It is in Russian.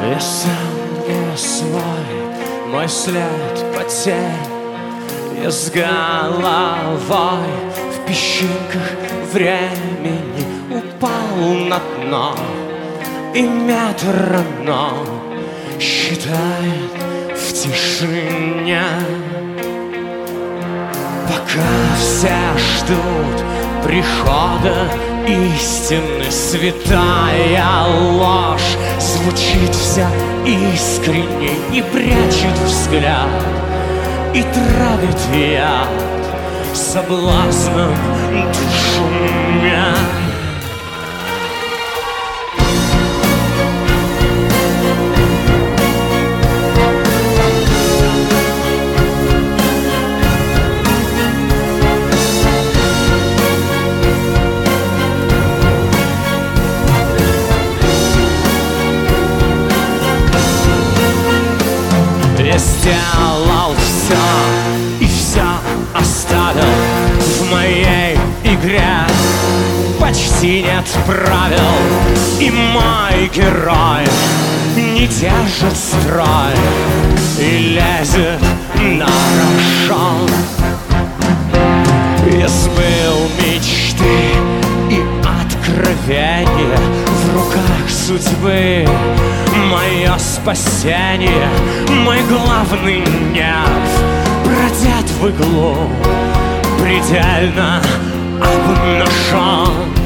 Я сам не свой, мой след потерь. Я с головой в песчинках времени упал на дно, и метроном считает в тишине. Пока все ждут прихода истины, святая ложь звучит вся искренне, не прячет взгляд и травит яд соблазном душу меня. Я сделал все и все оставил в моей игре. Почти нет правил, и мой герой не держит строй и лезет на рожон. Я сбыл мечты и откровения, в руках судьбы мое спасение. Мой главный нерв продет в иглу, предельно обнажен.